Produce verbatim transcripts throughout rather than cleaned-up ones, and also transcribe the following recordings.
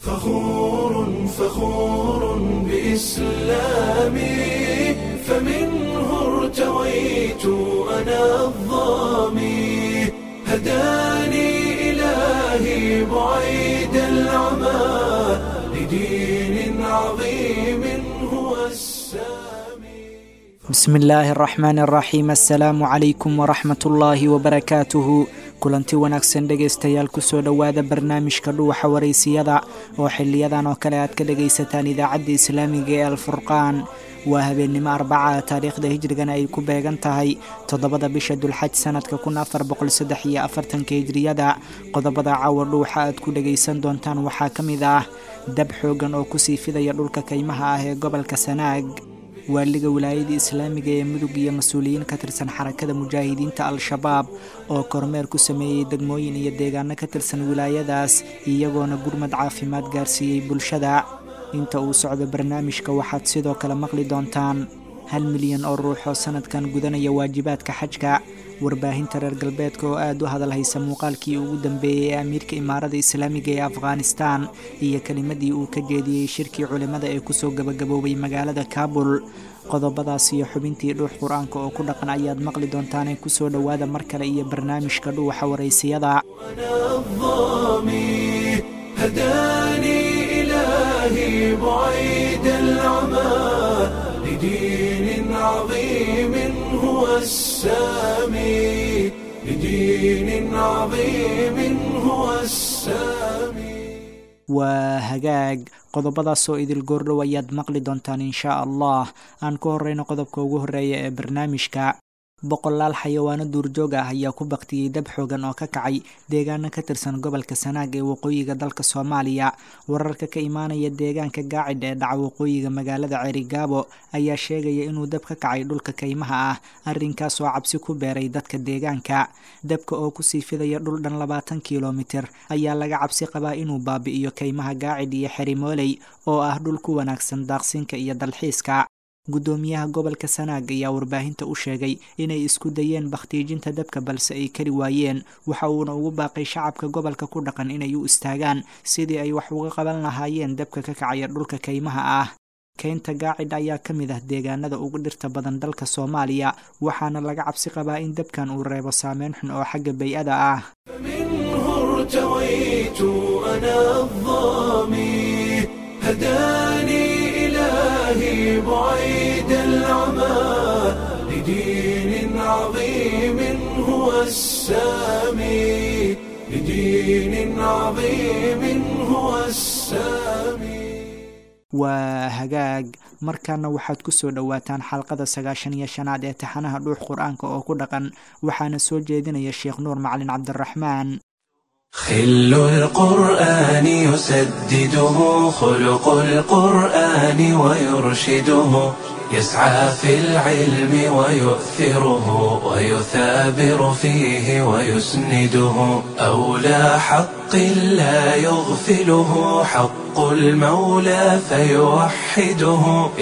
فخور فخور بإسلامي فمنه ارتويت أنا الظامي هداني إلهي بعيد العمى لدين عظيم هو السامي. بسم الله الرحمن الرحيم. السلام عليكم ورحمة الله وبركاته. kulanti wanaagsan dhegaystayaal kusoo dhowaada barnaamijka dhuuxa waraysiyada oo xiliyadan oo kale aad ka dhagaysataan idaacadda islaamiga ee alfurqaan. waa habeenimo arbaca taariikhda hijrigana ay ku beegan tahay toddobada bisha dulxaj sanadka kun afar boqol saddex iyo afartanka hijriyada. qodobada caawa dhuuxa aad ku dhagaysan doontaan waxaa ka mid ah dab xoogan oo kusii fidaya dhulka kaymaha ah ee gobolka sanaag. waaliga wilaayada islaamiga ee mudug iyo mas-uuliyiin ka tirsan xarakada mujaahidiinta al-shabaab oo kormeer ku sameeyey degmooyin iyo deegaano ka tirsan wilaayadaas iyagoona gurmad caafimaad gaarsiiyey bulshada. inta uu socdo barnaamijka waxaad sidoo kale maqli doontaan hal milyan oo ruux oo sanadkan gudanaya waajibaadka xajka. warbaahinta reer galbeedka oo aad u hadal haysa muuqaalkii ugu dambeeyey ee amiirka imaarada islaamiga ee afghanistan iyo kelimadii uu ka jeediyey shirkii culimmada ee kusoo gabagaboobay magaalada kaabul. qodobadaas iyo xubintii dhuux qur-aanka oo ku dhaqan ayaad maqli doontaanee kusoo dhowaada mar kale iyo barnaamijka dhuuxa waraysiyada. لدين عظيم هو السامي لدين عظيم هو السامي. waa hagaag qodobadaasoo idil goordhow ayaad maqli doontaan inshaa allah. aan ku horeyno qodobka ugu horeeya ee barnaamijka. boqolaal xayawaano duurjoog ah ayaa ku baktiyey dab xoogan oo ka kacay deegaano ka tirsan gobolka sanaag ee waqooyiga dalka soomaaliya. wararka ka imaanaya deegaanka gaacidh ee dhaca waqooyiga magaalada ceerigaabo ayaa sheegaya inuu dab ka kacay dhulka kaymaha ah, arrinkaas oo cabsi ku beeray dadka deegaanka. dabka oo kusii fidaya dhul dhan labaatan kilomitir ayaa laga cabsi qabaa inuu baabi'iyo kaymaha gaacidh iyo xerimooley oo ah dhul ku wanaagsan daaqsinka iyo dalxiiska. guddoomiyaha gobolka sanaag ayaa warbaahinta u sheegay inay isku dayeen bakhtiijinta dabka balse ay kari waayeen. waxa uuna ugu baaqay shacabka gobolka ku dhaqan inay u istaagaan sidii ay wax uga qaban lahaayeen dabka ka kacaya dhulka kaymaha ah. keynta gaacidh ayaa ka mid ah deegaanada ugu dhirta badan dalka soomaaliya, waxaana laga cabsi qabaa in dabkan uu reebo saameyn xun oo xagga bay-ada ah. إلهي بعيد العمى لدين عظيم هو السامي لدين عظيم هو السامي. waa hagaag markaana waxaad ku soo dhowaataan xalqada sagaashan iyo shanaad ee taxanaha dhuux qur-aanka oo ku dhaqan, waxaana soo jeedinaya sheekh nuur macalin cabdiraxmaan. خل القرآن يسدده خلق القرآن ويرشده يسعى في العلم ويؤثره ويثابر فيه ويسنده أولى حق لا يغفله حق المولى فيوحده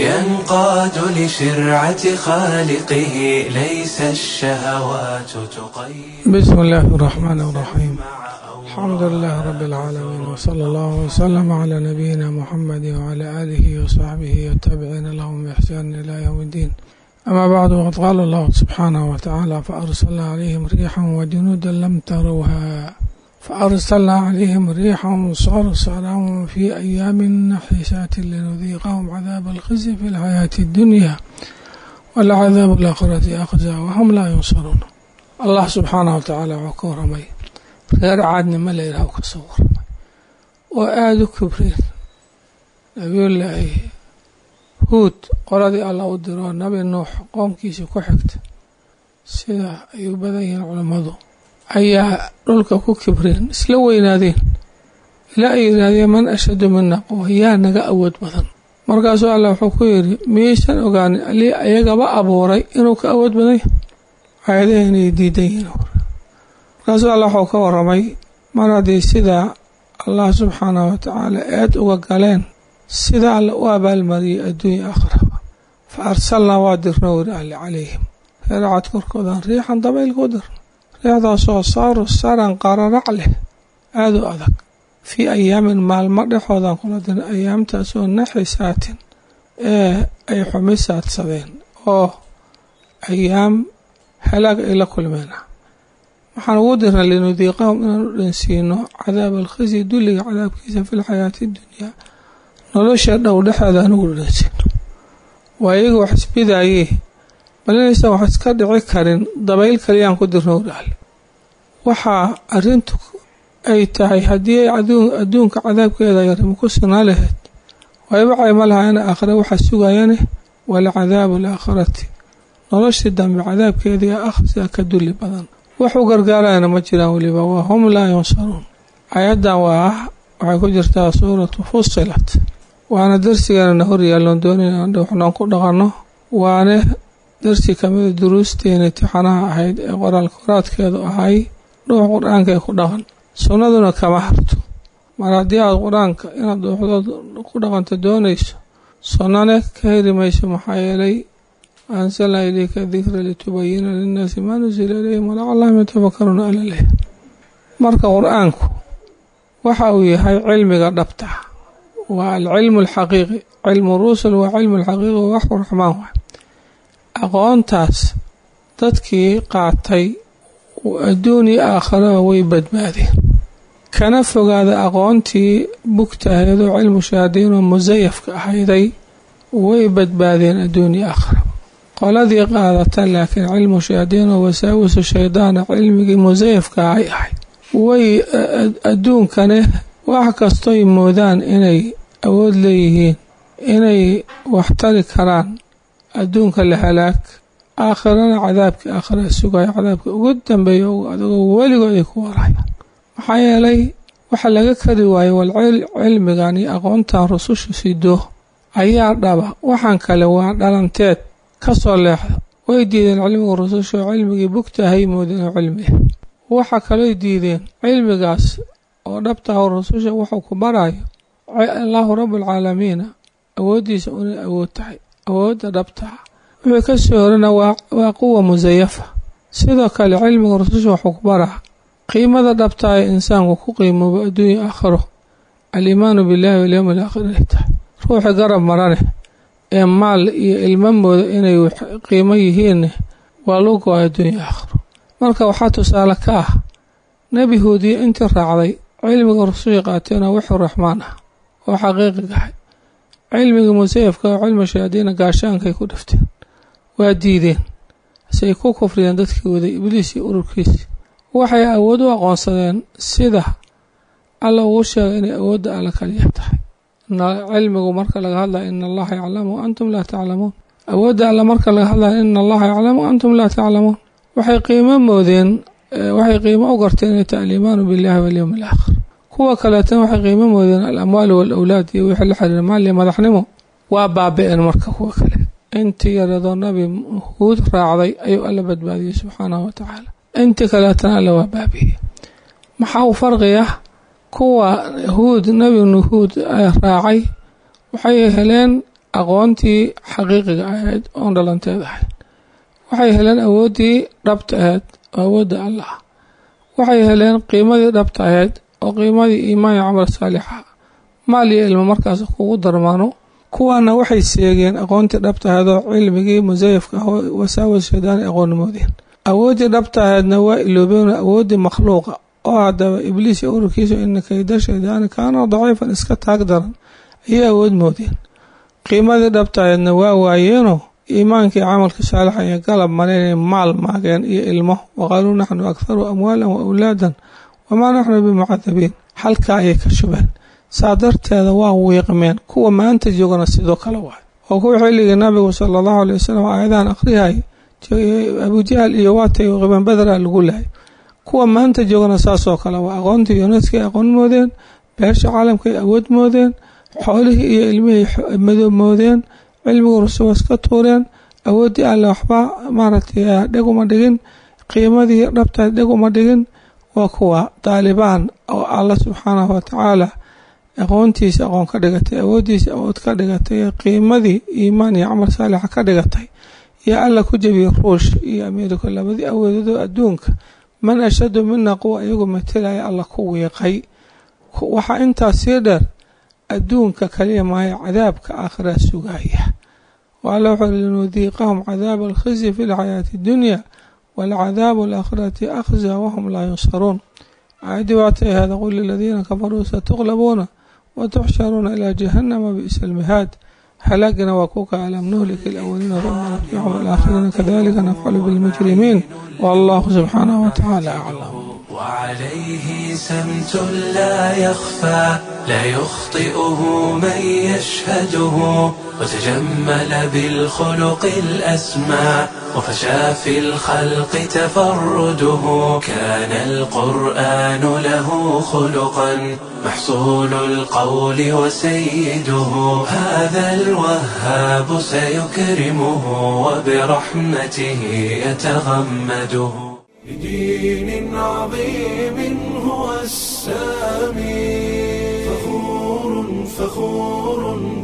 ينقاد لشرعة خالقه ليس الشهوات تقيد. بسم الله الرحمن الرحيم. الحمد لله رب العالمين وصلى الله وسلم على نبينا محمد وعلى آله وصحبه والتابعين لهم بإحسان إلى يوم الدين. أما بعد وقد قال الله سبحانه وتعالى فأرسلنا عليهم ريحا وجنودا لم تروها فأرسلنا عليهم ريحا صرصرا في أيام نحسات لنذيقهم عذاب الخزي في الحياة الدنيا والعذاب الآخرة أخزى وهم لا ينصرون. الله سبحانه وتعالى وكرمه reer caadnimo la yidhaah ka soo warramay oo aada u kibreen. nabiyullaahi huud qoladii alla u diroo nabi nuux qoomkiisii ku xigta sida ay u badan yihiin culammadu ayaa dhulka ku kibreen, isla weynaadeen ilaa ay yidhaahdeen man ashadu mina quwa, yaa naga awood badan. markaasuu alla wuxuu ku yidhi miyaysan ogaanin alii ayagaba abuuray inuu ka awood badan yahay. aayadaha inay diidan yihiin. markaasuu alla wuxuu ka warramay mar haddii sidaa allah subxaanahu watacaala eed uga galeen sida alla u abaalmariyey adduunya aakhiraba. fa arsalnaa waa dirno wiri alle calayhim reeracad korkoodan riixan dabayl ku dirno, riixdaasoo saaru saran qararac leh aada u adag fii ayaamin maalmo dhexoodan kula dirnay ayaamtaasoo naxisaatin ee ay xumisaadsadeen oo ayaam halaag ay la kulmeena waxaan ugu dirnay linudiiqahum inaan u dhansiino cadaab alkhisi dulliga cadaabkiisa fi lxayaati dunyaa nolosha dhow dhexeeda aan ugu dhansiino waa iyaga wax isbidaayee bal inaysan wax iska dhici karin dabayl kaliyaan ku dirno udhaale waxaa arrintu ay tahay haddii ay adduunka cadaabkeeda yarimo ku sinaa lahayd wayba cayma lahaayana aakhire waxaa sugayane walcadaabu alaakhirati noloshii dambe cadaabkeedii akhrisaa ka dulli badan wax u gargaarayana ma jiraan weliba waa hum laa yunsaruun aayaddan waa ah waxay ku jirtaa suuratu fusilat waana darsiganana hor yaalloon doonayna waxnoon ku dhaqanno waane darsi kamida duruusteena imtixaanaha ahayd ee qoraal koraadkeedu ahay dhuux qur-aanka ee ku dhaqan sunnaduna kama harto mar haddii aad qur-aanka inaad dhuuxdood ku dhaqanto doonayso sunnane ka heri mayso maxaa yeelay ansalnaa ilayka dikra litubayina linnaasi maa nusila ilayhim walacallahum yatafakkaruuna ala leh marka qur-aanku waxa uu yahay cilmiga dhabta waa alcilmu alxaqiiqi cilmu rusul waa cilmu alxaqiiqi waa waxu raxmaan waay aqoontaas dadkii qaatay adduun iyo aakhiraba way badbaadeen kana fogaada aqoontii bugta ahayd oo cilmu shahaadiin oo musayafka ahayday way badbaadeen adduun iyo aakhiraba qoladii qaadata laakiin cilmu shahaadiin oo wasaawisu shaydaana cilmigii musayafka ay ahayd way adduunkane wax kastoy moodaan inay awood leeyihiin inay waxtari karaan adduunka la halaag aakhirana cadaabka aakhira sugaya cadaabka ugu dambeeya adagoo weligood ay ku warayaan maxaa yeelay waxa laga kari waayo wal cilmigan iyo aqoontan rususha sido ayaa dhaba waxaan kale waa dhalanteed ka soo leexda way diideen cilmiga rususha oo cilmigii bugtahay moodeen oo cilmi ah waxa kaloo diideen cilmigaas oo dhabta oo rususha wuxuu ku barayo Allahu rabbul caalamiin awoodiisa inay awood tahay awoodda dhabta wixii ka soo horana waa quwa musayafa sidoo kale cilmiga rususha wuxuu ku baraa qiimada dhabta ee insaanku ku qiimoobo adduunya aakhiro aliimaanu billahi wal yawmil aakhir ruuxa garab marane ee maal iyo ilmamooda inay qiimo yihiin waa lugu adduunya aakhiro marka waxaa tusaale ka ah nabi huudiye intii raacday cilmiga rususha qaateena wuxuu raxmaan ah oo xaqiiqiga ah cilmiga musayafka oo cilmi shahaadiina gaashaankay ku dhifteen waa diideen say ku kufriyeen dadkii waday ibliis iyo ururkiisi waxay awood u aqoonsadeen sida alla ugu sheegay inay awoodda alla kaliya tahay cilmigu marka laga hadlayo ina allaha yaclamu antum laa taclamuun awoodda alla marka laga hadlayo ina allaha yaclamu antum laa taclamuun waxay qiimo moodeen waxay qiimo u garteen inay tahay aliimaanu billahi walyawmi alaakhir kuwa kaleetana waxay qiimo moodeen alamwaalu walawlaad iyo wixii la xiriira maal iyo madaxnimo waa baabi-een marka kuwa kale intii yaradoo nabi huud raacday ayuu alla badbaadiyey subxaanahu wa tacaala intii kaleetana alla waa baabiye maxaa u farqiya kuwa huud nabi nuhuud raacay waxay heleen aqoontii xaqiiqiga ahayd oon dhalanteed ahayd waxay heleen awooddii dhabta ahayd oo awoodda allah waxay heleen qiimadii dhabta ahayd oo qiimadii iimaan iyo camal saalixa maal iyo ilmo markaas kugu darmaano kuwaana waxay seegeen aqoontii dhabta ahayd oo cilmigii musayafka ah wasaawis shaydaani aqoonnimoodeen awooddii dhabta ahaydna waa iloobeen awooddii makhluuqa oo haddaba ibliis iyo ururkiisa ina kayda shaydaani kaana daciifan iska taag daran ayay awood moodeen qiimadii dhabta ahaydna waa waayeenoo iimaankii camalka saalixa iyo galab mareen maal maageen iyo ilmo waqaaluu naxnu akharu amwaalan wa awlaadan wamaa naxnu bimucadabiin halkaa ayay ka shubeen saa darteeda waa wiiqmeen kuwa maanta joogana sidoo kale waay oo kuwa xilligii nabigu sala allahu alay wasalam aayadahan akhrihay abujahl iyo waatay qiban badra lagu lahay kuwa maanta joogana saasoo kale waa aqoontii yuneska ay aqoon moodeen beesha caalamkaay awood moodeen xoolihii iyo ilmihii madoob moodeen cilmigu rusuwas ka tuureen awooddii alle waxba maaragtay dheg uma dhigin qiimadii dhabta dheg uma dhigin waa kuwa daalibaan oo alla subxaanahu watacaala aqoontiisa aqoon ka dhigatay awooddiisa awood ka dhigatay qiimadii iimaan iyo camal saalixa ka dhigatay iyo alla ku jebiyey ruush iyo ameerika labadii awoodadoo adduunka man ashadu mina quwa iyagu matalaya alla ku wiiqay waxaa intaas sii dheer adduunka kaliya maayo cadaabka aakhira sugaya وعلى لنذيقهم عذاب الخزي في الحياة الدنيا والعذاب الآخرة أخزى وهم لا ينصرون عادي وعتي هذا قل للذين كفروا ستغلبون وتحشرون إلى جهنم بئس المهاد هلكنا وكوكا ألم نهلك الأولين ثم نتبعهم الآخرين كذلك نفعل بالمجرمين والله سبحانه وتعالى أعلم وعليه سمت لا يخفى لا يخطئه من يشهده وتجمل بالخلق الأسمى وفشى في الخلق تفرده كان القرآن له خلقا محصول القول وسيده هذا الوهاب سيكرمه وبرحمته يتغمده بدين عظيم هو السامي فخور فخور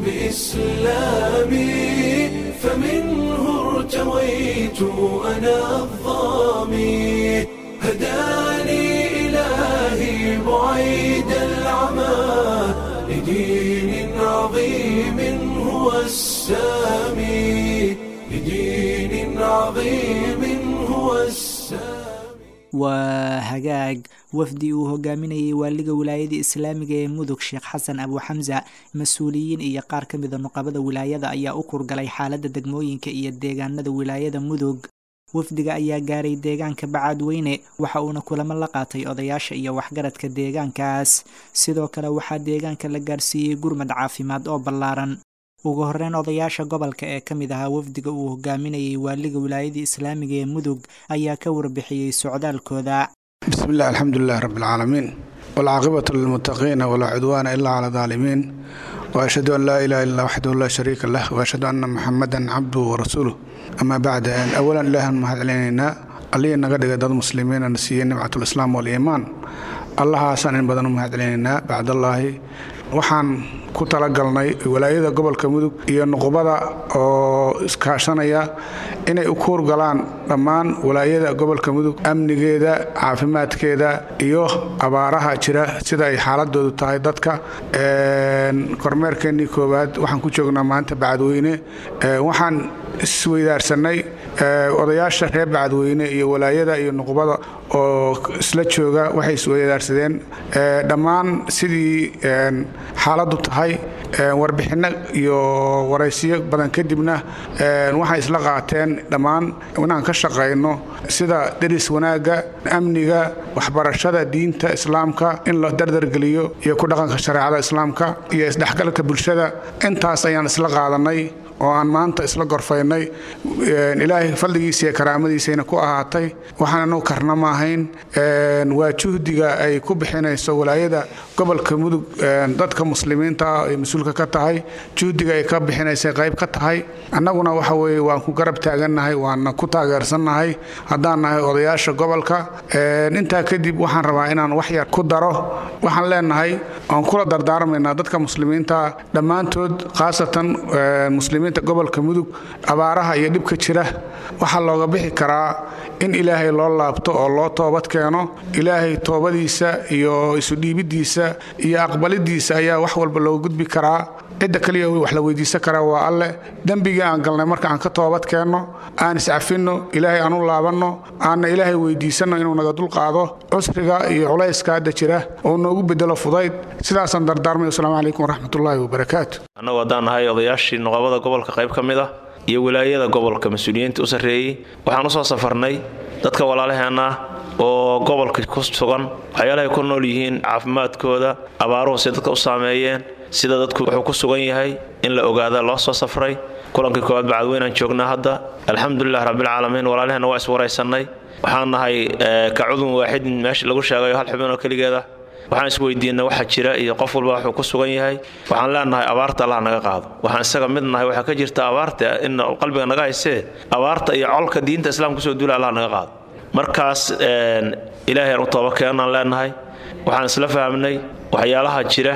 بإسلامي فمنه ارتويت أنا الظامي هداني إلهي بعيد العمى لدين عظيم هو السامي لدين عظيم هو السامي waa hagaag wafdi uu hogaaminayay waaliga wilaayada islaamiga ee mudug sheekh xasan abu xamsa mas-uuliyiin iyo qaar ka mida nuqabada wilaayada ayaa u kurgalay xaaladda degmooyinka iyo deegaanada wilaayada mudug wafdiga ayaa gaaray deegaanka bacaadweyne waxa uuna kulamo la qaatay odayaasha iyo waxgaradka deegaankaas sidoo kale waxaa deegaanka la gaarsiiyey gurmad caafimaad oo ballaaran ugu horeyn odayaasha gobolka ee ka mid ahaa wafdiga uu hogaaminayay waaliga wilaayada islaamiga ee mudug ayaa ka warbixiyey socdaalkooda بسم الله الحمد لله رب العالمين والعاقبة للمتقين ولا عدوان إلا على الظالمين وأشهد أن لا إله إلا وحده لا شريك له وأشهد أن محمدا عبده ورسوله أما بعد أولا الله المهد علينا اللي نقدر ضد المسلمين نسيين نبعة الإسلام والإيمان الله حسن بدن المهد علينا بعد الله waxaan ku talagalnay walaayada gobolka mudug iyo nuqbada oo iskaashanaya inay u koor galaan dhammaan walaayada gobolka mudug amnigeeda caafimaadkeeda iyo abaaraha jira sida ay xaaladoodu tahay dadka kormeerkeennii koowaad waxaan ku joognaa maanta bacadweyne waxaan isweydaarsanay odayaasha reer bacadweyne iyo walaayada iyo nuqbada oo isla jooga waxay isweydaarsadeen dhammaan sidii xaaladdu tahay warbixinno iyo waraysiyo badan kadibna waxay isla qaateen dhammaan inaan ka shaqayno sida deris wanaagga amniga waxbarashada diinta islaamka in la dardargeliyo iyo ku dhaqanka shareecada islaamka iyo isdhexgalka bulshada intaas ayaan isla qaadanay oo aan maanta isla gorfaynay ilaahay fadligiisa iyo karaamadiisayna ku ahaatay waxaananu karna ma ahayn waa juhdiga ay ku bixinayso walaayada gobolka mudug dadka muslimiinta ah ay mas-uulka ka tahay juhdiga ay ka bixinaysay qayb ka tahay annaguna waxa weeye waan ku garab taagannahay waana ku taageersannahay haddaan nahay odayaasha gobolka intaa kadib waxaan rabaa inaan wax yar ku daro waxaan leenahay aan kula dardaarmaynaa dadka muslimiinta dhammaantood khaasatan muslimiinta gobolka mudug abaaraha iyo dhibka jira waxaa looga bixi karaa in ilaahay loo laabto oo loo toobad keeno ilaahay toobadiisa iyo isu dhiibidiisa iyo aqbalidiisa ayaa wax walba looga gudbi karaa cidda kaliya wax la weydiisan karaa waa alle dembigii aan galnay marka aan ka toobad keenno aan iscafinno ilaahay aan u laabanno aanna ilaahay weydiisanno inuu naga dulqaado cusriga iyo culayska hadda jira oo noogu bedelo fudayd sidaasaan dardaarmay asalaamu calaykum waraxmatullaahi wabarakaatu annagu haddaan nahay odayaashii nuqabada gobolka qayb ka mid ah iyo wilaayada gobolka mas-uuliyiinta u sarreeyey waxaan u soo safarnay dadka walaalaheenna oo gobolka ku sugan waxyaalahay ku nool yihiin caafimaadkooda abaaruhu si dadka u saameeyeen sida dadku wuxuu ku sugan yahay in la ogaada loo soo safray kulankii koowaad bacadweynaan joognaa hadda alxamdulilah rabbilcaalamiin walaalaheenna waa iswaraysanay waxaan nahay ka cudun waaxidin meesha lagu sheegayo hal xubin oo keligeeda waxaan isweydiinay waxa jira iyo qof walba wuxuu ku sugan yahay waxaan leenahay abaarta allah naga qaado waxaan isaga mid nahay waxa ka jirta abaarta in qalbiga naga haysee abaarta iyo colka diinta islaamka soo duula allah naga qaado markaas ilaahay aan u tooba keenaan leenahay waxaan isla fahmnay waxyaalaha jira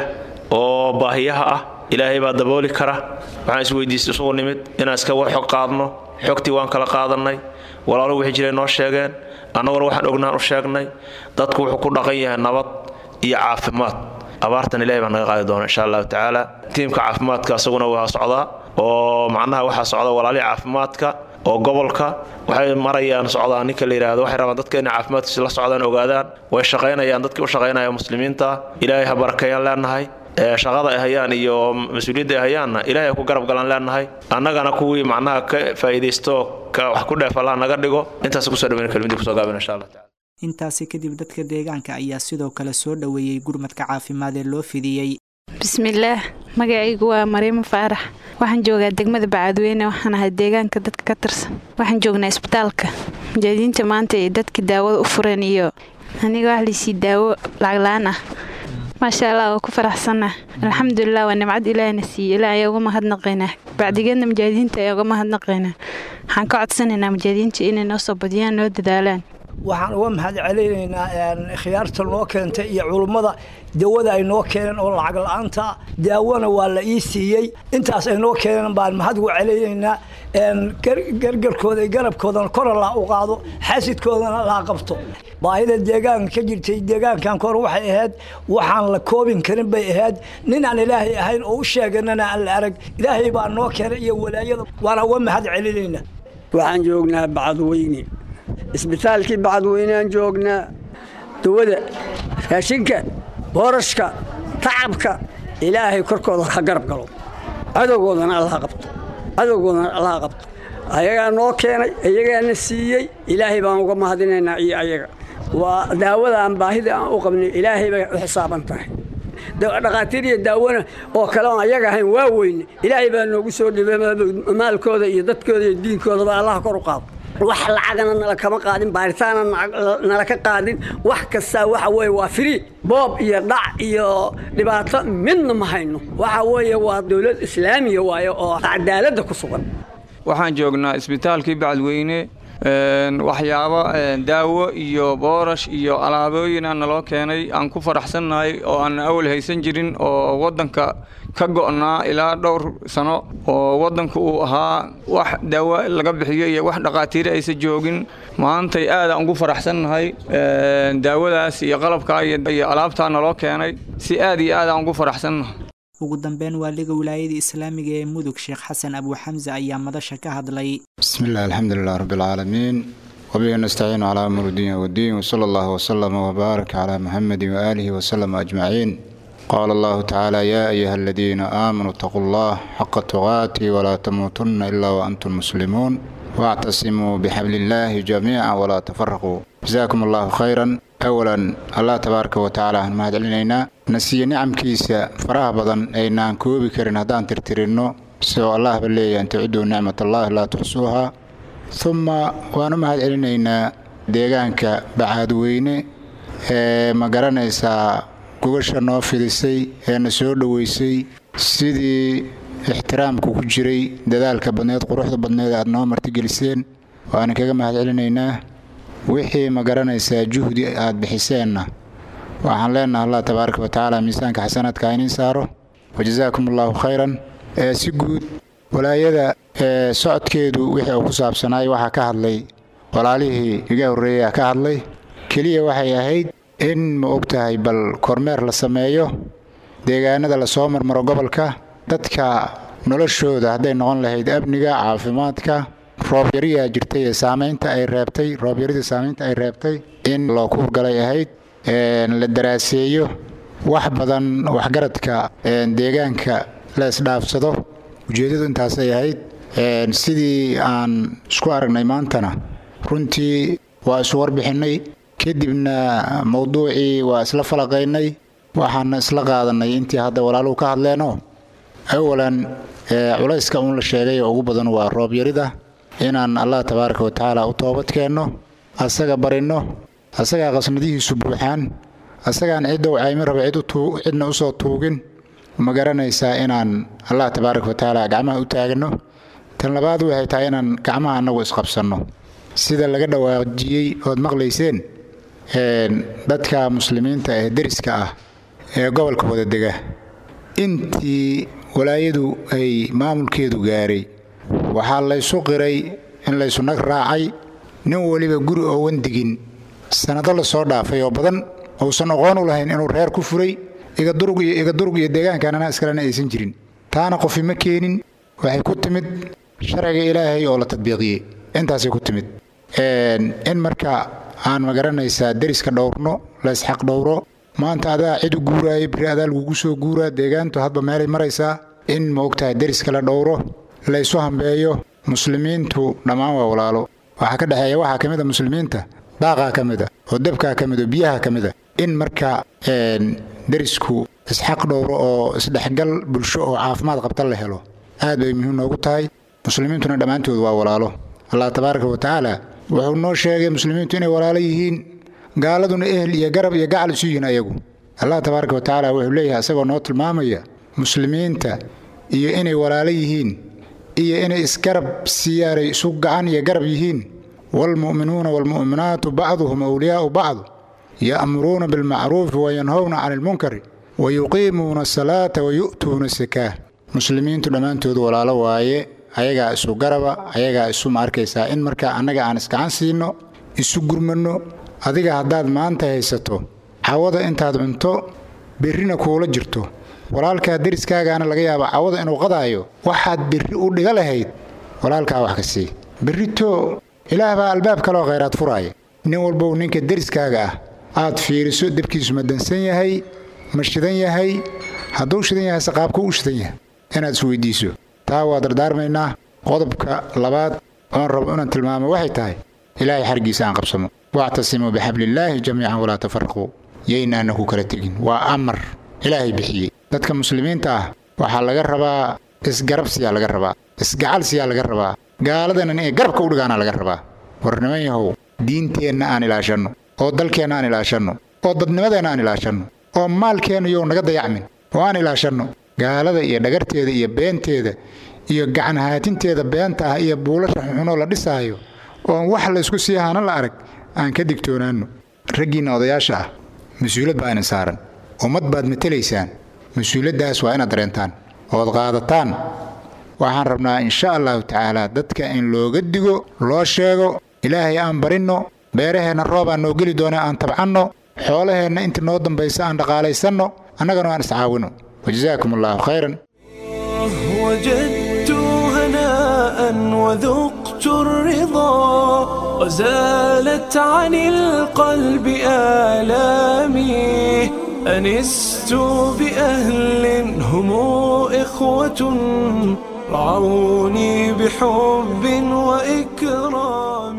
oo baahiyaha ah ilaahay baa dabooli kara waxaan isweydiistay isugu nimid inaan iska war xog qaadno xogtii waan kala qaadanay walaalo wixii jiray noo sheegeen annaguna waxaan ognaan u sheegnay dadku wuxuu ku dhaqan yahay nabad iyo caafimaad abaartan ilaahay baa naga qaadi doona insha allahu tacaala tiimka caafimaadka asaguna waa socdaa oo macnaha waxaa socda walaalihi caafimaadka oo gobolka waxay marayaan socdaan ninka la yiraahdo waxay rabaan dadka inay caafimaadkiisa la socdaan ogaadaan way shaqaynayaan dadkii u shaqaynaya muslimiinta ilaahay ha barakeeyaan leenahay shaqada ay hayaan iyo mas'uuliyadda ay hayaanna ilaahay ku garab galan leenahay annagana kuwii macnaha ka faa'iideysto ka wax ku dheefalaa naga dhigo intaas ku soo dhaweyn kalmada ku soo gaabin insha Allah taala intaasi kadib dadka deegaanka ayaa sidoo kale soo dhaweeyay gurmadka caafimaad ee loo fidiyay bismillaah magacaygu waa Mariimo Faarax waxaan joogaa degmada Bacadweyne waxaan ahay deegaanka dadka ka tirsan waxaan joognaa isbitaalka mujaahidinta maanta ee dadka daawada u furan iyo aniga wax la sii daawo lacag la'aan ah ما شاء الله وكفر حسنا الحمد لله ونعمد إلى نسي إلى يوم هدنقينا بعد جينا مجاهدين تا يوم هدنقينا حنقعد سنة مجاهدين تينا نصب بديان نود دالان waxaan uga mahad celinaynaa khiyaarta loo keentay iyo culimada dawada ay noo keeneen oo lacag la'aanta daawona waa la ii siiyay intaas ay noo keeneen baan mahad ugu celinaynaa gargarkooda garabkooda kor la u qaado xasidkoodana la qabto baahida deegaanka ka jirtay deegaankan kor waxay ahayd waxaan la koobin karin bay ahayd nin aan ilaahay ahayn oo u sheeganana aan la arag ilaahay baa noo keenay iyo walaayada waana uga mahad celinaynaa waxaan joognaa Bacadweyne isbitaalkii Bacadweynaan joognaa dawada raashinka boorashka tacabka ilaahay korkooda ka garab galo adoogoodana Allah qabto adoogoodana Allah qabto ayaga noo keenay ayagana siiyay ilaahay baan uga mahadinaynaa iyo ayaga waa daawada aan baahida aan u qabnay ilaahay bay u xisaaban tahay dhaqaatiir iyo daawona oo kale oo ayaga ahayn waa weyn ilaahay baa noogu soo dhibay maalkooda iyo dadkooda iyo diinkooda baa Allah kor u qaado wax lacagana nala kama qaadin baaritaan nala ka qaadin wax kasta waxa way waa free boob iyo dhac iyo dhibaato midna ma hayno waxa way waa dawlad islaamiga waayo oo cadaalad ku sugan waxaan joognaa isbitaalkii Bacadweyne een waxyaabo daawo iyo boorash iyo alaabooyin aan loo keenay aan ku faraxsanahay oo aan awal haysan jirin oo wadanka ka go'naa ilaa dhowr sano oo wadanku uu ahaa wax daawo laga bixiyo iyo wax dhaqaatiir aysan joogin maanta aad aan ugu faraxsanahay een daawadaas iyo qalabka iyo alaabta aan loo keenay si aad iyo aad aan ugu faraxsanahay ugu dambeyn waaliga wilaayada islaamiga ee Mudug Sheekh Xasan Abu Hamza ayaa madasha ka hadlay bismillaah alxamdulillaah rabbil caalamiin wabihi nastaciinu calaa umuuri diin wadiin wasala allahu wasalama wabaaraka calaa muhammadin waaalihi wasalama ajmaciin قال الله تعالى يا أيها الذين آمنوا اتقوا الله حق تقاته ولا تموتن إلا وأنتم مسلمون واعتصموا بحبل الله جميعا ولا تفرقوا جزاكم الله خيرا أولا الله تبارك وتعالى ما علينا نسي نعم كيسا فراه بدن أينا كوبي كرن هدان ترترينو سو الله بالله أن تعدوا نعمة الله لا تحصوها ثم وانا ما علينا ديغانك بعادويني ما قرانيسا gubasha noo fidisay ee na soo dhaweysay sidii ixtiraamku ku jiray dadaalka badneed quruxda badneed aad noo martigeliseen waana kaga mahad celinaynaa wixii ma garanaysaa juhdi aad bixiseenna waxaan leenahay Allah tabaaraka wa taala miisaanka xasanaadka in saaro wajazaakumullahu khayran ee si guud walaayada ee socodkeedu wixii uu ku saabsanay waxa ka hadlay walaalihii iga horeeyay ka hadlay kaliya waxay ahayd in ma ogtahay bal kormeer la sameeyo deegaanada la soo marmaro gobolka dadka noloshooda haday noqon lahayd amniga caafimaadka roob yariya jirtay ee saameynta ay reebtay roob yarida saameynta ay reebtay in loo ku galay ahayd ee la daraaseeyo wax badan wax garadka ee deegaanka la isdhaafsado ujeedadu intaas ay ahayd ee sidii aan isku aragnay maantana runtii waa isu warbixinay kadibna mawduucii waa isla falaqaynay waxaan isla qaadanay intii hadda walaaluhu ka hadleeno awalan culayska uu la sheegay oo ugu badan waa roob yarida inaan Allah tabaaraka wa taala u toobad keenno asaga barino asaga qasnadihiisu buuxaan asagaan cid oo ay marba cid u cidna u soo tuugin ma garanaysaa inaan Allah tabaaraka wa taala gacmaha u taagno tan labaad waxay tahay inaan gacmaha anagu isqabsano sida laga dhawaajiyay oo maqlayseen dadka muslimiinta ee dariska ah ee gobolka wada dega intii walaayadu ay maamulkeedu gaaray waxa la isu qiray in la isu nag raacay nin waliba guri oo wandigin sanado la soo dhaafay oo badan oo san aqoon u lahayn inuu reer ku furay iga durug iyo iga durug iyo deegaankaanana iskalena aysan jirin taana qofi ma keenin waxay ku timid sharciga ilaahay oo la tadbiiqiyey intaasay ku timid in marka aan magaranaysaa deriska dhowrno la isxaq dhowro maanta adaa cid u guuraayo biri adaa lagugu soo guuraa deegaantu hadba meelay maraysaa in moogtahay deriska la dhowro la isu hambeeyo muslimiintu dhammaan waa walaalo waxaa ka dhexeeya waxaa ka mid a muslimiinta daaqaa ka mid a oo dabkaa ka mid oo biyaha ka mid a in marka derisku isxaq dhowro oo isdhexgal bulsho oo caafimaad qabta la helo aad bay muhiim noogu tahay muslimiintuna dhammaantood waa walaalo allah tabaaraka wa tacaala wuxuu noo sheegay muslimiintu inay walaalo yihiin gaaladuna ehel iyo garab iyo gacal isu yihiin ayagu allah tabaaraka wa tacaala wuxuu leeyahay isagoo noo tilmaamaya muslimiinta iyo inay walaalo yihiin iyo inay isgarab siyaaray isu gacan iyo garab yihiin waalmu'minuuna waalmu'minaatu bacduhum awliyaa'u bacd ya'muruuna bilmacruufi wayanhowna cani ilmunkari wayuqiimuuna asalaata wayu'tuuna asakaa muslimiintu dhammaantood walaalo waaye ayagaa isu garaba ayagaa isu ma arkaysaa in markaa annaga aan isgacan siinno isu gurmanno adiga haddaad maanta haysato cawada intaad cunto berrina kuula jirto walaalkaa deriskaagaana laga yaaba cawada inuu qadaayo waxaad berri u dhiga lahayd walaalkaa wax ka sii berrito ilaah baa albaab kaloo khayraad furaaya nin walbow ninka deriskaaga ah aad fiiriso debkiisu ma dansan yahay ma shidan yahay hadduu shidan yahay saqaabku u shidan yahay inaad is weydiiso taa waa dardaarmaynaa qodobka labaad oon rabo inaan tilmaamo waxay tahay ilaahay xargiisa aan qabsamo wactasimuu bixablillaahi jamiican walaa tafaraquu yaynaana ku kala tegin waa amar ilaahay bixiyey dadka muslimiinta ah waxaa laga rabaa isgarabsiyaa laga rabaa isgacalsiyaa laga rabaa gaaladana inay garabka u dhigaana laga rabaa war niman yahow diinteenna aan ilaashanno oo dalkeenna aan ilaashanno oo dadnimadeenna aan ilaashanno oo maalkeenna yow naga dayacmin oo aan ilaashanno gaalada iyo dhagarteeda iyo beenteeda iyo gacan haatinteeda beenta ah iyo buulasha xunxunoo la dhisaayo oon wax laysku sii haana la arag aan ka digtoonaanno raggiinna odayaasha ah mas-uulad baa idin saaran ummad baad matelaysaan mas-uuladdaas waa inaad dareentaan ood qaadataan waxaan rabnaa insha allahu tacaala dadka in looga digo loo sheego ilaahay aan barinno beeraheenna roob aan noo geli doona aan tabcanno xoolaheenna inta noo dambaysa aan dhaqaalaysanno annagana aan iscaawinno wajazaakum allahu khayran وجدت هناء وذقت الرضا وزالت عن القلب آلامي أنست بأهل هم إخوة رعوني بحب وإكرام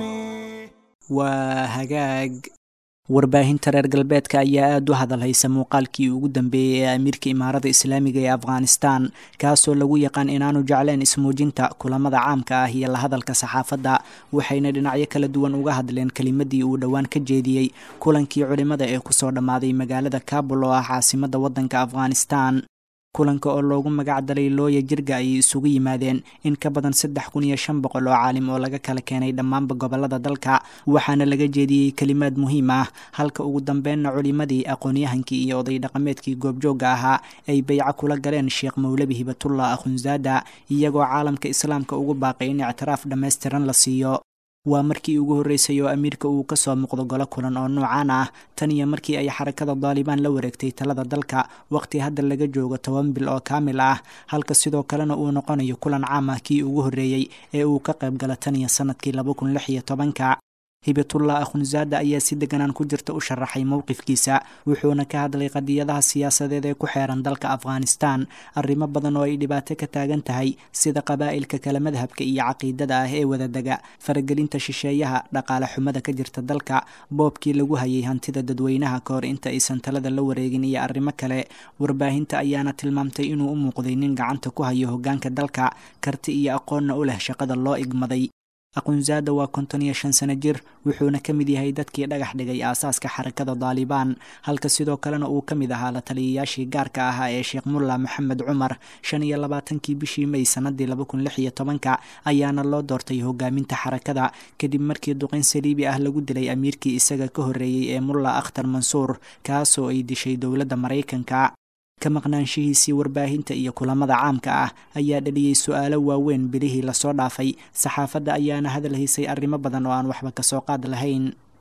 وهجاج warbaahinta reer galbeedka ayaa aad u hadalhaysa muuqaalkii ugu dambeeyey ee amiirka imaarada islaamiga ee afghanistan kaasoo lagu yaqaan inaanu jecleen ismuujinta kulamada caamka ah iyo la hadalka saxaafadda waxayna dhinacyo kala duwan uga hadleen kelimadii uu dhowaan ka jeediyey kulankii culimada ee kusoo dhammaaday magaalada kabul oo ah caasimadda waddanka afghanistan kulanka oo loogu magac daray looya jirga ayay isugu yimaadeen in ka badan saddex kun iyo shan boqol oo caalim oo laga kala keenay dhammaanba gobolada dalka waxaana laga jeediyey kelimaad muhiim ah halka ugu dambeynna culimadii aqoon-yahankii iyo oday dhaqameedkii goobjoogga ahaa ay bayco kula galeen sheekh mawlabi hibatullah akhunzaada iyagoo caalamka islaamka ugu baaqay in ictiraaf dhammaystiran la siiyo waa markii ugu horreysay oo amiirka uu ka soo muuqdo golo kulan oo noocaan ah tan iyo markii ay xarakada daalibaan la wareegtay talada dalka waqti hadda laga joogo toban bil oo kaamil ah halka sidoo kalena uu noqonayo kulan caam ah kii ugu horreeyey ee uu ka qayb gala tan iyo sanadkii laba kun lix iyo tobanka hibatullah akhunzaada ayaa si deganaan ku jirta u sharaxay mowqifkiisa wuxuuna ka hadlay qadiyadaha siyaasadeed ee ku xeeran dalka afghanistan arrimo badan oo ay dhibaato ka taagan tahay sida qabaa'ilka kala madhabka iyo caqiidada ah ee wadadega faragelinta shisheeyaha dhaqaale xumada ka jirta dalka boobkii lagu hayay hantida dadweynaha ka hor inta aysan talada la wareegin iyo arrimo kale warbaahinta ayaana tilmaamtay inuu u muuqday nin gacanta ku hayo hoggaanka dalka karti iyo aqoonna u leh shaqada loo igmaday akhunzaada waa konton iyo shan sano jir wuxuuna ka mid yahay dadkii dhagax dhigay aasaaska xarakada daalibaan halka sidoo kalena uu ka mid ahaa la taliyayaashii gaarka ahaa ee sheekh mulla maxamed cumar shan iyo labaatankii bishii may sanadii laba kun lix iyo tobanka ayaana loo doortay hogaaminta xarakada kadib markii duqeyn saliibi ah lagu dilay amiirkii isaga ka horreeyey ee mulla akhtar mansuur kaasoo ay dishay dowladda maraykanka ka maqnaanshihiisii warbaahinta iyo kulamada caamka ah ayaa dhaliyey su-aalo waaweyn bilihii lasoo dhaafay saxaafadda ayaana hadal haysay arrimo badan oo aan waxba kasoo qaad lahayn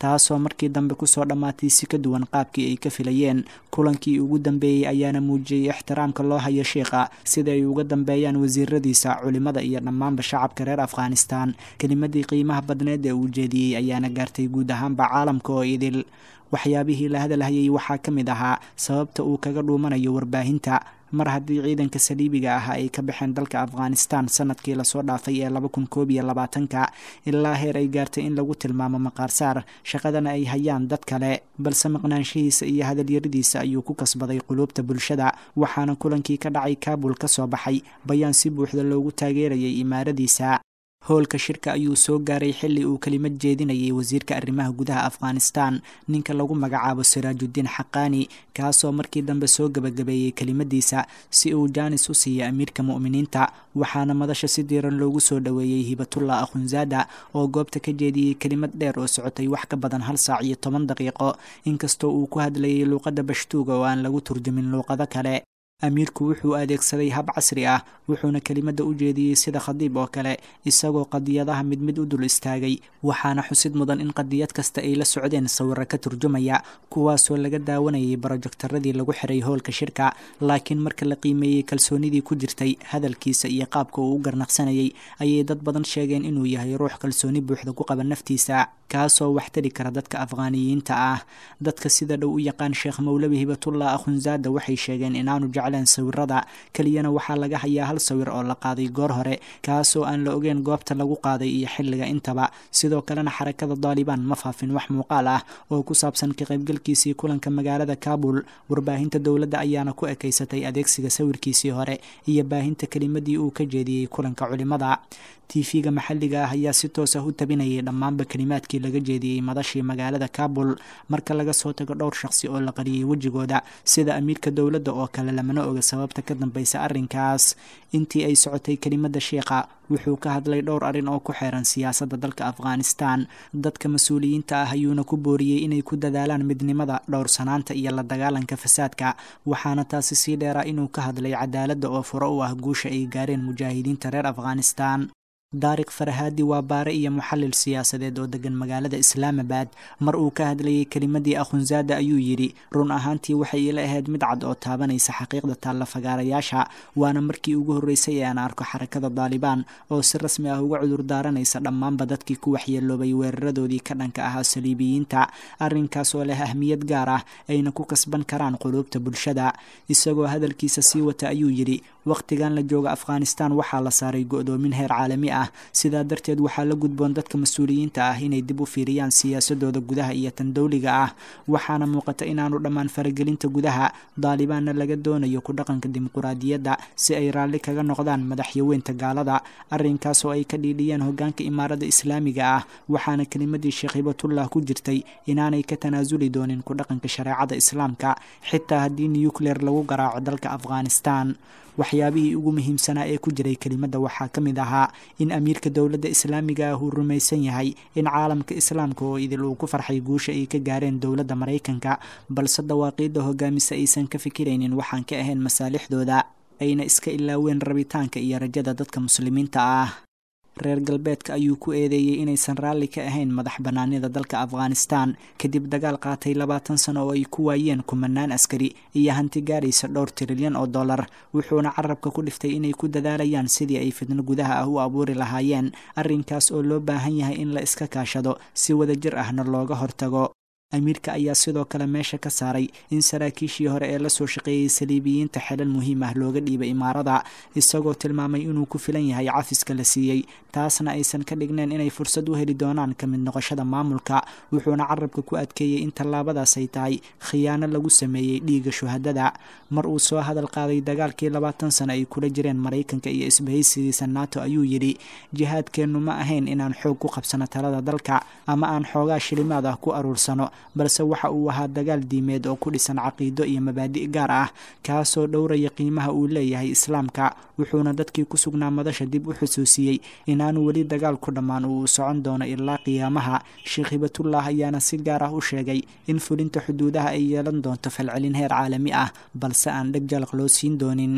taasoo markii dambe kusoo dhammaatay si ka duwan qaabkii ay ka filayeen. kulankii ugu dambeeyey ayaana muujiyey ixtiraamka loo hayo sheikha sida ay uga dambeeyaan wasiiradiisa, culimada iyo dhammaanba shacabka reer afghanistan. kelimadii qiimaha badneed ee uu jeediyey ayaana gaartay guud ahaanba caalamka oo idil. waxyaabihii la hadalhayay waxaa ka mid ahaa sababta uu kaga dhuumanayo warbaahinta mar haddii ciidanka saliibiga ah ay ka baxeen dalka afghanistan sanadkii lasoo dhaafay ee laba kun koob iyo labaatanka ilaa heer ay gaartay in lagu tilmaamo maqaarsaar, shaqadana ay hayaan dad kale. balse maqnaanshihiisa iyo hadalyaradiisa ayuu ku kasbaday quluubta bulshada, waxaana kulankii ka dhacay kaabul ka soo baxay bayaan si buuxda loogu taageerayay imaaradiisa. howlka shirka ayuu soo gaaray xilli uu kelimad jeedinayay wasiirka arrimaha gudaha afghanistan, ninka lagu magacaabo siraajudiin xaqaani, kaasoo markii dambe soo gebagabeeyey kelimadiisa si uu jaanis u siiya amiirka mu'miniinta. waxaana madasha si diiran loogu soo dhoweeyey hibatullah akhunzaada oo goobta ka jeediyey kelimad dheer oo socotay wax ka badan hal saac iyo toban daqiiqo, inkastoo uu ku hadlayay luuqadda bashtuuga oo aan lagu turjumin luuqado kale. amiirku wuxuu adeegsaday hab casri ah, wuxuuna kelimadda u jeediyey sida khadiib oo kale, isagoo qadiyadaha mid mid u dul istaagay. waxaana xusid mudan in qadiyad kasta ay la socdeen sawirro ka turjumaya, kuwaasoo laga daawanayay barojektaradii lagu xiray howlka shirka. laakiin marka la qiimeeyey kalsoonidii ku jirtay hadalkiisa iyo qaabka uu u garnaqsanayay, ayay dad badan sheegeen inuu yahay ruux kalsooni buuxda ku qaba naftiisa, kaasoo waxtari kara dadka afghaaniyiinta ah. dadka sida dhow u yaqaan sheekh mawlabi hibatullah akhunzaada waxay sheegeen inaanu jecleen sawirada, keliyana waxaa laga hayaa hal sawir oo la qaaday goor hore, kaasoo aan la ogeyn goobta lagu qaaday iyo xilliga intaba. sidoo kalena xarakada daalibaan ma faafin wax muuqaal ah oo ku saabsan ka qaybgalkiisii kulanka magaalada kaabul. warbaahinta dowladda ayaana ku ekaysatay adeegsiga sawirkiisii hore iyo baahinta kelimadii uu ka jeediyey kulanka culimada. tiifiga maxalliga ah ayaa si toos ah u tabinayay dhammaanba kelimaadkii laga jeediyey madashii magaalada kaabul, marka laga soo tago dhowr shaqsi oo la qariyey wejigooda sida amiirka dowladda oo kale, lamana oga sababta ka dambaysa arrinkaas. intii ay socotay kelimadda sheikha wuxuu ka hadlay dhowr arrin oo ku xeeran siyaasadda dalka afghanistan. dadka mas-uuliyiinta ah ayuuna ku booriyey inay ku dadaalaan midnimada, dhowrsanaanta iyo la dagaalanka fasaadka, waxaana taasi sii dheeraa inuu ka hadlay cadaaladda oo furo u ah guusha ay gaareen mujaahidiinta reer afghanistan. daariq farhaadi waa baare iyo muxallil siyaasadeed oo degan magaalada islaamabad. mar uu ka hadlayay kelimadii akhunzaada ayuu yidhi, run ahaantii waxay ila ahayd mid cad oo taabanaysa xaqiiqda taalla fagaarayaasha. waana markii ugu horreysay ee aan arko xarakada daalibaan oo si rasmi ah uga cudur daaranaysa dhammaanba dadkii ku waxyeeloobay weeraradoodii ka dhanka ahaa saliibiyiinta, arrinkaas oo leh ahmiyad gaar ah ayna ku kasban karaan quluubta bulshada. isagoo hadalkiisa sii wata ayuu yidhi, wakhtigan la jooga afghanistan waxaa la saaray go'doomin heer caalami ah, sidaa darteed waxaa la gudboon dadka mas-uuliyiinta ah inay dib u fiiriyaan siyaasadooda gudaha iyo tan dowliga ah. waxaana muuqata inaanu dhammaan faragelinta gudaha daalibaanna laga doonayo ku dhaqanka dimuquraadiyadda si ay raalli kaga noqdaan madaxyaweynta gaalada, arrinkaas oo ay ka dhiidhiyeen hogaanka imaaradda islaamiga ah. waxaana kelimadii sheekh hibatullah ku jirtay inaanay ka tanaasuli doonin ku dhaqanka shareecada islaamka xitaa haddii nucleer lagu garaaco dalka afghanistan. waxyaabihii ugu muhiimsanaa ee ku jiray kelimadda waxaa ka mid ahaa in amiirka dowladda islaamiga ah uu rumaysan yahay in caalamka islaamka oo idil uu ku farxay guusha ay ka gaareen dowladda maraykanka, balse dawaaqiidda hogaamisa aysan ka fikiraynin waxaan ka ahayn masaalixdooda, ayna iska ilaaween rabitaanka iyo rajada dadka muslimiinta ah. reer galbeedka ayuu ku eedeeyey inaysan raalli ka ahayn madax bannaanida dalka afghanistan kadib dagaal qaatay labaatan sano oo ay ku waayeen kumanaan askari iyo hanti gaaraysa dhowr tirilyan oo dollar. wuxuuna carabka ku dhiftay inay ku dadaalayaan sidii ay fidno gudaha ah u abuuri lahaayeen, arrinkaas oo loo baahan yahay in la iska kaashado si wadajir ahna looga hortago. amiirka ayaa sidoo kale meesha ka saaray in saraakiishii hore ee lasoo shaqeeyey saliibiyiinta xelal muhiim ah looga dhiibay imaarada, isagoo tilmaamay inuu ku filan yahay cafiska la siiyey, taasna aysan ka dhigneen inay fursad u heli doonaan ka mid noqoshada maamulka. wuxuuna carabka ku adkeeyey in tallaabadaas ay tahay khiyaano lagu sameeyey dhiigga shuhadada. mar uu soo hadal qaaday dagaalkii labaatan sano ay kula jireen maraykanka iyo isbahaysigiisa nato ayuu yidhi, jihaadkeennu ma ahayn inaan xoog ku qabsano talada dalka ama aan xoogaa shilimaad ah ku aruursano, balse waxa uu ahaa dagaal diimeed oo ku dhisan caqiido iyo mabaadi' gaar ah, kaasoo dhowraya qiimaha uu leeyahay islaamka. wuxuuna dadkii ku sugnaa madasha dib u xusuusiyey inaanu weli dagaal ku dhammaan uu socon doono ilaa qiyaamaha. sheekh hibatullah ayaana si gaar ah u sheegay in fulinta xuduudaha ay yeelan doonto falcelin heer caalami ah, balse aan dheg jalaq loo siin doonin.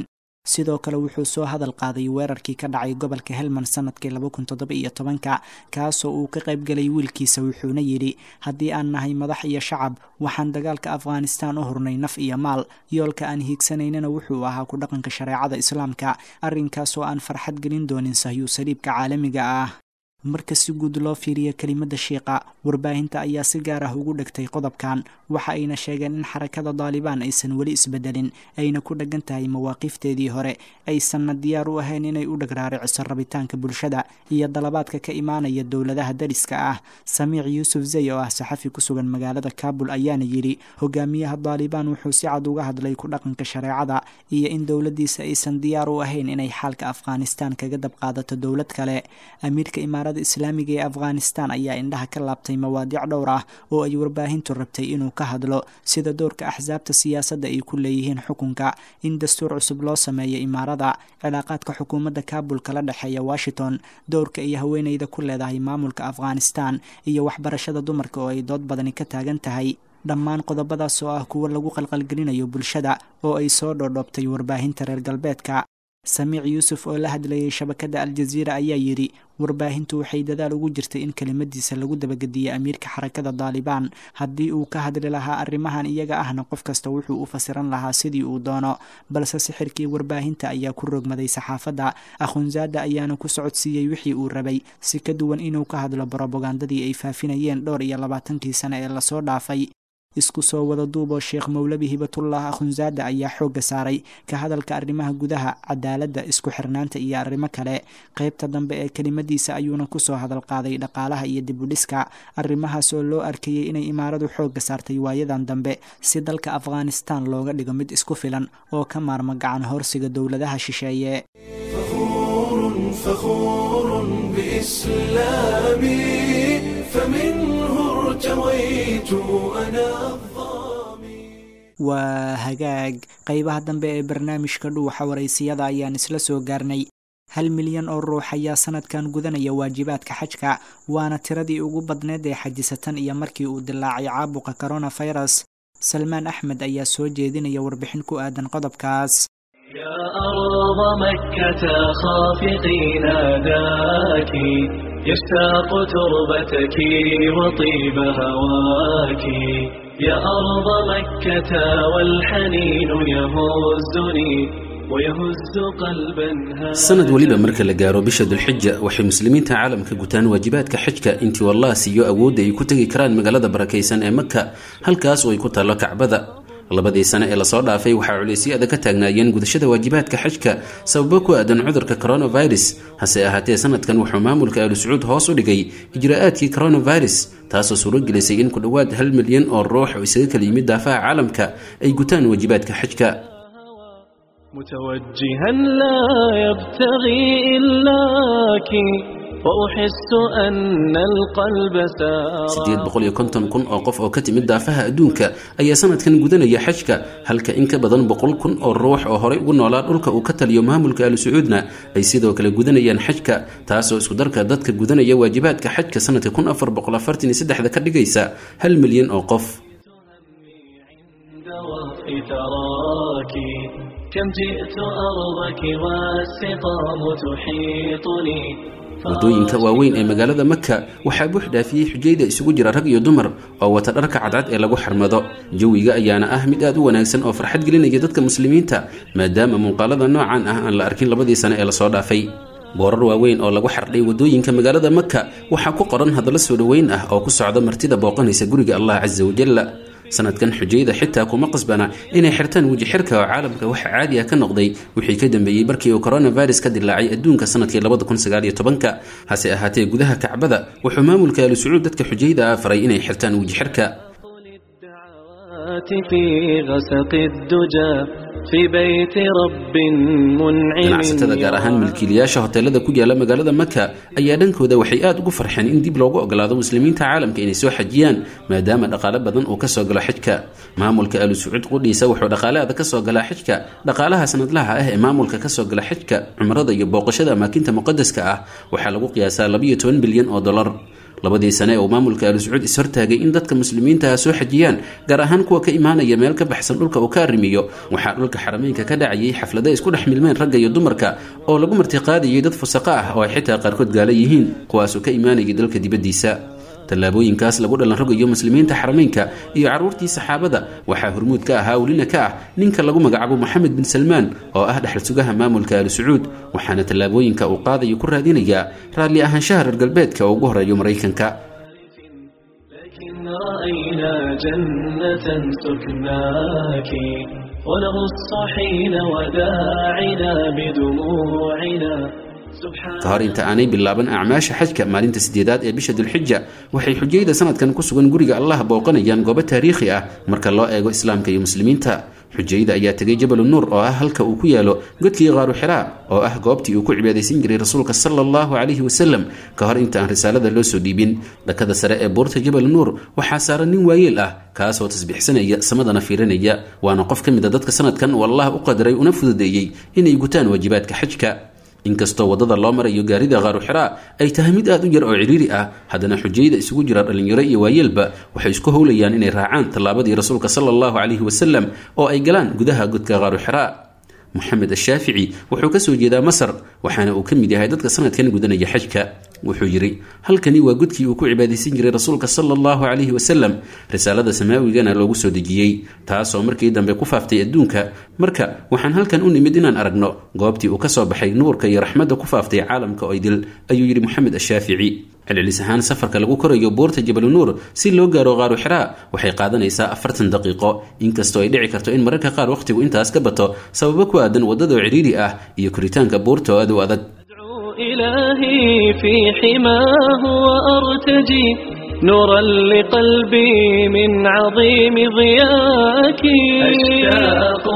sidoo kale wuxuu soo hadal qaaday weerarkii ka dhacay gobolka helmand sanadkii laba kun toddoba iyo tobanka kaasoo uu ka qaybgelay wiilkiisa wuxuuna yidhi haddii aan nahay madax iyo shacab waxaan dagaalka afghanistan u hurnay naf iyo maal yoolka aan hiigsanaynana wuxuu ahaa ku dhaqanka shareecada islaamka arrinkaasoo aan farxad gelin doonin sahyuu saliibka caalamiga ah marka si guud loo fiiriyo kelimada shiiqa warbaahinta ayaa si gaar ah ugu dhegtay qodobkan waxa ayna sheegeen in xarakada daalibaan aysan weli isbedelin ayna ku dhagan tahay mawaaqiifteedii hore aysanna diyaar u ahayn inay u dhagraariciso rabitaanka bulshada iyo dalabaadka ka imaanaya dowladaha dariska ah samiic yuusuf zey oo ah saxafi ku sugan magaalada kaabul ayaana yidhi hogaamiyaha daalibaan wuxuu si cad uga hadlay ku dhaqanka shareecada iyo in dowladiisa aysan diyaar u ahayn inay xaalka afghanistan kaga dab qaadato dowlad kale amiirka imaarada islaamiga ee afghanistan ayaa indhaha ka laabtay mawaadiic dhowr ah oo ay warbaahintu rabtay inuu ka hadlo sida doorka axsaabta siyaasadda ay ku leeyihiin xukunka in dastuur cusub loo sameeyo imaarada cilaaqaadka xukuumadda kaabul kala dhexeeya washington doorka iyo haweeneyda ku leedahay maamulka afghanistan iyo waxbarashada dumarka oo ay dood badani ka taagan tahay dhammaan qodobadaas oo ah kuwo lagu qalqalgelinayo bulshada oo ay soo dhoodhoobtay warbaahinta reer galbeedka samiic yuusuf oo la hadlayay shabakadda aljaziira ayaa yidhi warbaahintu waxay dadaal ugu jirtay in kelimadiisa lagu dabagediyo amiirka xarakada daalibaan haddii uu ka hadli lahaa arrimahan iyaga ahna qof kasta wuxuu u fasiran lahaa sidii uu doono balse sixirkii warbaahinta ayaa ku rogmaday saxaafadda akhunzaada ayaana ku socodsiiyey wixii uu rabay si ka duwan inuu ka hadlo brobagandadii ay faafinayeen dhowr iyo labaatankii sane ee lasoo dhaafay isku soo wada duuboo sheekh mowlabi hibatullah akhunzaada ayaa xoogga saaray ka hadalka arrimaha gudaha cadaaladda isku xirnaanta iyo arrimo kale qaybta dambe ee kelimadiisa ayuuna kusoo hadal qaaday dhaqaalaha iyo dibudhiska arrimahaas oo loo arkayay inay imaaradu xoogga saartay waayadan dambe si dalka afghanistan looga dhigo mid isku filan oo ka maarma gacan horsiga dowladaha shisheeye waa hagaag qaybaha dambe ee barnaamijka dhuuxa waraysiyada ayaan isla soo gaarnay hal milyan oo ruux ayaa sanadkan gudanaya waajibaadka xajka waana tiradii ugu badneed ee xajisatan iyo markii uu dilaacay caabuqa coronavirus salmaan axmed ayaa soo jeedinaya warbixin ku aadan qodobkaas يا أرض مكة خافقي ناداك يشتاق تربتك وطيب هواك يا أرض مكة والحنين يهزني ويهز قلبا sanad waliba marka la gaaro bisha dulxija waxay muslimiinta caalamka gutaan waajibaadka xajka intii wallah siiyo awoodda ay ku tagi karaan magaalada barakaysan ee maka halkaas oo ay ku taalo kacbada labadii sane ee lasoo dhaafay waxaa culaysyada ka taagnaayeen gudashada waajibaadka xajka sababo ku aadan cudurka coronavirus hase ahaatee sanadkan wuxuu maamulka aalu sacuud hoos u dhigay ijraa'aadkii coronavirus taasoo suuro gelisay in ku dhowaad hal milyan oo ruux oo isaga kala yimid daafaha caalamka ay gutaan waajibaadka xajka متوجها لا يبتغي إلاك وأحس أن القلب سار sideed boqol iyo konton kun oo qof oo ka timid daafaha adduunka ayaa sanadkan gudanaya xajka halka in ka badan boqol kun oo ruux oo horey ugu noolaa dhulka uu ka taliyo maamulka aalu sacuudna ay sidoo kale gudanayaan xajka taasoo isku darka dadka gudanaya waajibaadka xajka sanadka kun afar boqol afartan iyo saddex ka dhigaysa hal milyan oo qof كم جئت أرضك والسقام تحيطني wadooyinka waaweyn ee magaalada maka waxaa buux dhaafiyey xujayda isugu jira rag iyo dumar oo wata dharka cadcad ee lagu xarmado jawiga ayaana ah mid aad u wanaagsan oo farxad gelinaya dadka muslimiinta maadaama muuqaalada noocan ah aan la arkin labadii sane ee lasoo dhaafay boorar waaweyn oo lagu xardhay wadooyinka magaalada maka waxaa ku qoran hadallo soo dhoweyn ah oo ku socda martida booqanaysa guriga allah casa wajalla sanadkan xujayda xitaa kuma qasbana inay xirtaan weji xirka oo caalamka waxa caadi ah ka noqday wixii ka dambeeyey markii uu coronavirus ka dilaacay adduunka sanadkii labada kun sagaal iyo tobanka hase ahaatee gudaha kacbada wuxuu maamulka aalu sacuud dadka xujayda ah faray inay xirtaan weji xirka ganacsatada gaar ahaan milkiilayaasha hoteelada ku yaala magaalada maka ayaa dhankooda waxay aad ugu farxeen in dib loogu ogolaado muslimiinta caalamka inay soo xajiyaan maadaama dhaqaale badan uu kasoo galo xajka maamulka aalu sacuud qudhiisa wuxuu dhaqaaleada kasoo galaa xajka dhaqaalaha sanadlaha ah ee maamulka kasoo gala xajka cumrada iyo booqashada amaakinta muqadaska ah waxaa lagu qiyaasaa labiyo toban bilyan oo dolar labadii sane oo maamulka aalu sacuud ishortaagay in dadka muslimiintaha soo xajiyaan gaar ahaan kuwa ka imaanaya meel ka baxsan dhulka uu ka arrimiyo waxaa dhulka xarameynka ka dhacayay xaflado isku dhex milmeen ragga iyo dumarka oo lagu martiqaadayay dad fusaqa ah oo ay xitaa qaarkood gaala yihiin kuwaasoo ka imaanayay dalka dibaddiisa tallaabooyinkaas lagu dhalan rogayo muslimiinta xarameynka iyo carruurtii saxaabada waxaa hormuud ka ahaa welina ka ah ninka lagu magacaabo moxamed bin salmaan oo ah dhexal sugaha maamulka aalu sacuud waxaana tallaabooyinka uu qaadayo ku raadinayaa raalli ahaanshaha reer galbeedka oo ugu horeeyo maraykanka رأينا جنة سكناك ونغص حين وداعنا بدموعنا ka hor inta aanay bilaaban acmaasha xajka maalinta sideedaad ee bisha dulxija waxay xujayda sanadkan ku sugan guriga allah booqanayaan goobo taariikhi ah marka loo eego islaamka iyo muslimiinta xujayda ayaa tegay jabal nuur oo ah halka uu ku yaalo godkii qaaru xiraa oo ah goobtii uu ku cibaadaysan jiray rasuulka sala allahu calayhi wasalam ka hor inta aan risaalada loo soo dhiibin dhakada sare ee buurta jabal nuur waxaa saaran nin waayeel ah kaasoo tasbiixsanaya samadana fiirinaya waana qof ka mid a dadka sanadkan uu allah u qadaray una fududeeyey inay gutaan waajibaadka xajka inkastoo waddada loo marayo gaarida qaaru xiraa ay tahay mid aad u yar oo cidhiiri ah haddana xujayda isugu jira dhallinyaro iyo waayeelba waxay isku howlayaan inay raacaan tallaabadii rasuulka sala allahu calayhi wasalam oo ay galaan gudaha godka qaaru xiraa moxamed ashaafici wuxuu ka soo jeedaa masar waxaana uu ka mid yahay dadka sanadkan gudanaya xajka wuxuu yidhi halkani waa godkii uu ku cibaadaysan jiray rasuulka sala allahu calayhi wasalam risaalada samaawigana loogu soo dejiyey taasoo markii dambe ku faaftay adduunka marka waxaan halkan u nimid inaan aragno goobtii uu ka soo baxay nuurka iyo raxmadda ku faaftay caalamka oo idil ayuu yidhi moxamed ashaafici celcelis ahaan safarka lagu korayo buurta jabal nuur si loo gaaro qaaru xiraa waxay qaadanaysaa afartan daqiiqo inkastoo ay dhici karto in mararka qaar wakhtigu intaas ka bato sababo ku aadan waddada cidhiiri ah iyo koritaanka buurta oo aad u adag إلهي في حماه وأرتجي نورا لقلبي من عظيم ضياك أشتاق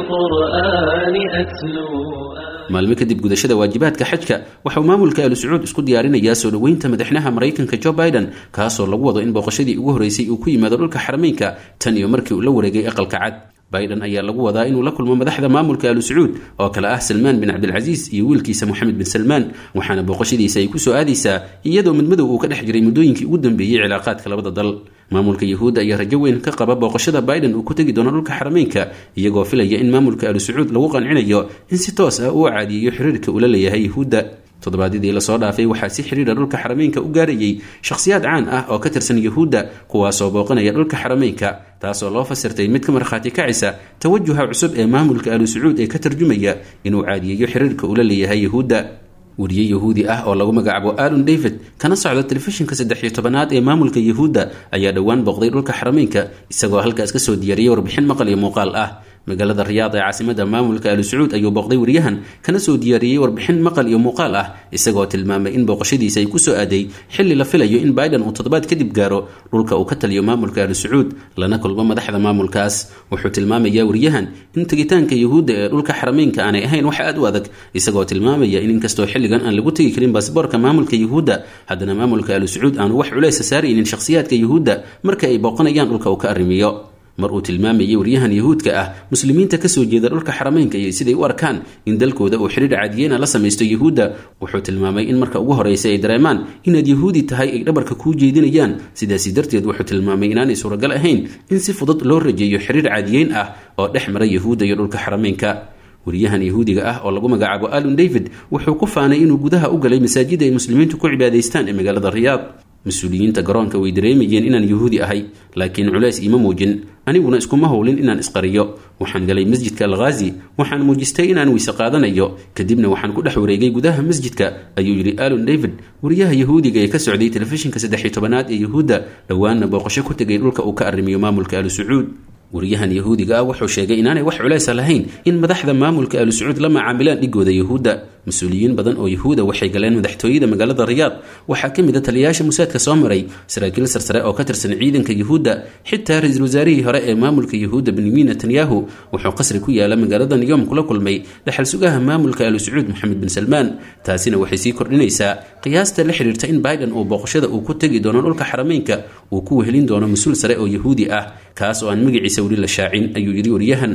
للقرآن أتلو maalmo kadib gudashada waajibaadka xajka waxauu maamulka aalu sacuud isku diyaarinayaa soo dhoweynta madaxweynaha maraykanka joe biden kaasoo lagu wado in booqashadii ugu horreysay uu ku yimaado dhulka xarameynka tan iyo markii uu la wareegay aqalka cad biden ayaa lagu wadaa inuu la kulmo madaxda maamulka aalu sacuud oo kale ah salmaan bin cabdilcasiis iyo wiilkiisa moxamed bin salmaan waxaana booqashadiisa ay ku soo aadaysaa iyadoo midmadow uu ka dhex jiray muddooyinkii ugu dambeeyey cilaaqaadka labada dal maamulka yahuudda ayaa rajo weyn ka qaba booqashada biden uu ku tegi doono dhulka xarameynka iyagoo filaya in maamulka aalu sacuud lagu qancinayo in si toos ah uu caadiyeeyo xiriirka uu la leeyahay yahuudda toddobaadyadii lasoo dhaafay waxaa si xiriira dhulka xarameynka u gaarayay shakhsiyaad caan ah oo ka tirsan yahuudda kuwaasoo booqanaya dhulka xarameynka taasoo loo fasirtay mid ka markhaati kacisa tawajuha cusub ee maamulka aalu sacuud ee ka tarjumaya inuu caadiyeeyo xiriirka uu la leeyahay yahuudda wariye yahuudi ah oo lagu magacaabo alon david kana socda telefishinka saddex iyo tobanaad ee maamulka yahuudda ayaa dhowaan booqday dhulka xarameynka isagoo halkaas ka soo diyaariyey warbixin maqal iyo muuqaal ah magaalada riyaad ee caasimada maamulka aalu sacuud ayuu booqday wariyahan kana soo diyaariyey warbixin maqal iyo muuqaal ah isagoo tilmaamay in booqashadiisa ay ku soo aaday xilli la filayo in biden uu toddobaad kadib gaaro dhulka uu ka taliyo maamulka aalu sacuud lana kulmo madaxda maamulkaas wuxuu tilmaamayaa wariyahan in tegitaanka yahuudda ee dhulka xarameynka aanay ahayn wax aad u adag isagoo tilmaamaya in inkastoo xilligan aan lagu tegi karin baasboorka maamulka yahuudda haddana maamulka aalu sacuud aanu wax culeysa saaraynin shakhsiyaadka yahuudda marka ay booqanayaan dhulka uu ka arrimiyo mar uu tilmaamayay waryahan yahuudka ah muslimiinta kasoo jeeda dhulka xarameynka iyo siday u arkaan in dalkooda uu xidhiir caadiyeena la samaysto yahuudda wuxuu tilmaamay in marka ugu horeysa ay dareemaan inaad yahuudi tahay ay dhabarka kuu jeedinayaan sidaasi darteed wuxuu tilmaamay inaanay suuragal ahayn in si fudud loo rajeeyo xidhiir caadiyeyn ah oo dhex mara yahuudda iyo dhulka xarameynka wariyahan yahuudiga ah oo lagu magacaabo alon david wuxuu ku faanay inuu gudaha u galay masaajida ay muslimiintu ku cibaadaystaan ee magaalada riyaad mas-uuliyiinta garoonka way dareemayeen inaan yahuudi ahay laakiin culays iima muujin aniguna iskuma howlin inaan isqariyo waxaan galay masjidka alkhaazi waxaan muujistay inaan weyse qaadanayo kadibna waxaan ku dhex wareegay gudaha masjidka ayuu yidhi alon david wariyaha yahuudiga ee ka socday telefishinka saddex iyo tobanaad ee yahuudda dhowaanna booqasho ku tegay dhulka uu ka arrimiyo maamulka aalu sacuud wariyahan yahuudiga ah wuxuu sheegay inaanay wax culeysa lahayn in madaxda maamulka aalu sacuud la macaamilaan dhigooda yahuudda mas-uuliyiin badan oo yahuuda waxay galeen madaxtooyada magaalada riyaad waxaa ka mid a taliyayaasha musaadka soo maray saraakiil sarsare oo ka tirsan ciidanka yahuudda xitaa ra-iisul wasaarihii hore ee maamulka yahuudda benyamin netanyahu wuxuu qasri ku yaala magaalada niyom kula kulmay dhaxal sugaha maamulka aalu sacuud moxamed bin salmaan taasina waxay sii kordhinaysaa qiyaasta la xiriirta in biden uu booqashada uu ku tegi doono dhulka xarameynka uu ku wehelin doono mas-uul sare oo yahuudi ah kaas oo aan magaciisa weli la shaacin ayuu yidhi waryahan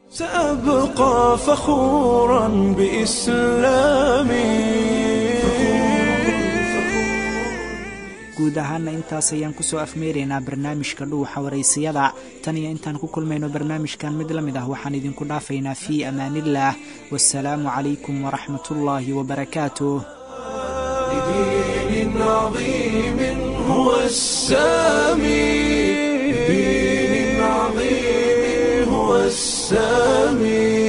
سأبقى فخورا بإسلامي guud ahaana intaas ayaan kusoo afmeeraynaa barnaamijka dhuuxa waraysiyada tan iyo intaan ku kulmayno barnaamijkan mid la mid ah waxaan idinku dhaafaynaa fii amaanillaah wassalaamu calaykum waraxmatullaahi wabarakaatuh لدين عظيم هو السامي لدين عظيم هو السامي